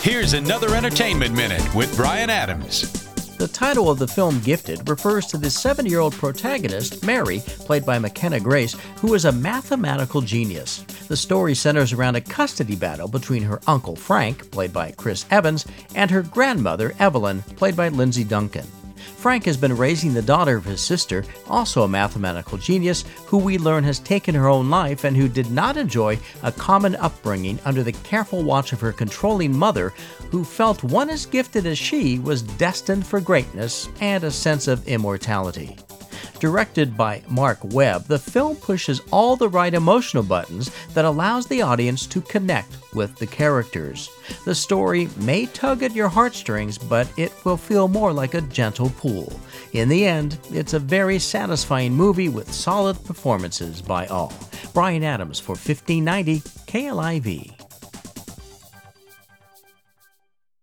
Here's another Entertainment Minute with Brian Adams. The title of the film Gifted refers to the 7-year-old protagonist, Mary, played by McKenna Grace, who is a mathematical genius. The story centers around a custody battle between her uncle Frank, played by Chris Evans, and her grandmother Evelyn, played by Lindsay Duncan. Frank has been raising the daughter of his sister, also a mathematical genius, who we learn has taken her own life and who did not enjoy a common upbringing under the careful watch of her controlling mother, who felt one as gifted as she was destined for greatness and a sense of immortality. Directed by Mark Webb, the film pushes all the right emotional buttons that allows the audience to connect with the characters. The story may tug at your heartstrings, but it will feel more like a gentle pull. In the end, it's a very satisfying movie with solid performances by all. Brian Adams for 1590 KLIV.